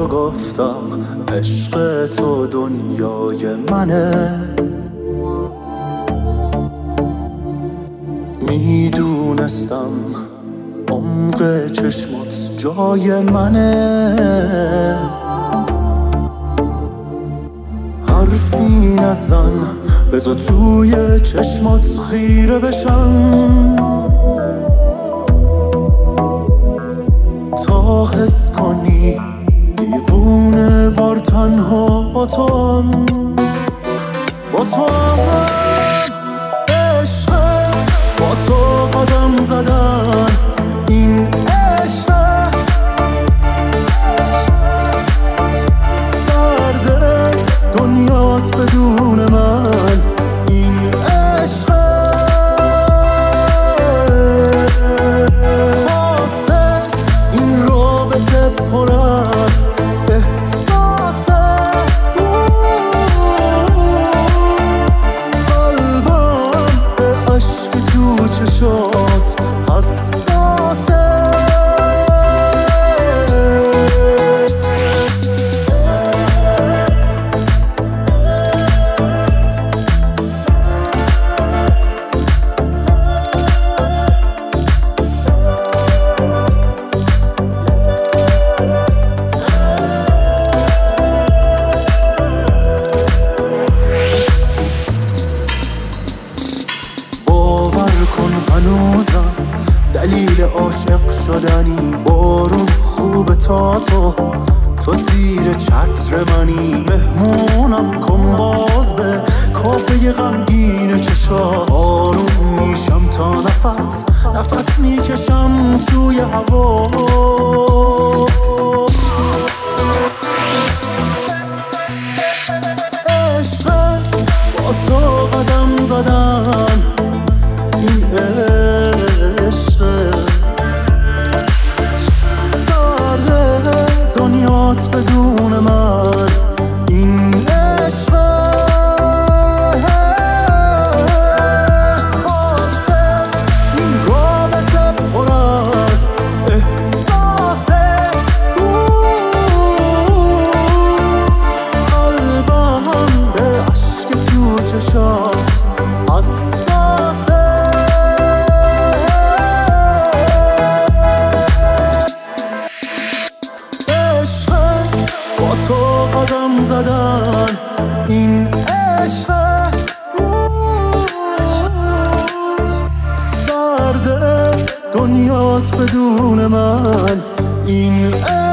تو گفتم عشق تو دنیای منه، میدونستم عمق چشمات جای منه. حرفی نزن بذار توی چشمات خیره بشم، تا حس کنی دیوونه وار تنها با توام، با توام. عشقه با تو قدم زدن این عشقه، سرده دنیات بدون من این عشقه. خاصه این رابطه پر از احساسه، قلبم به عشق تو چشات حساسه. هنوزم دلیل عاشق شدنی، بارون خوب تا تو زیر چتر منی. مهمونم کن باز به کافه غمگین چشات، آروم میشم تا نفس میکشم توی هوا. عشقه با تو قدم زدن این عشقه، سرده دنیات بدون من این عشقه. خاصه این رابطه پر از احساسه، قلبم به عشق تو چشات حساسه. با تو قدم زدن این عشقه، سرده دنیات بدون من این عشقه.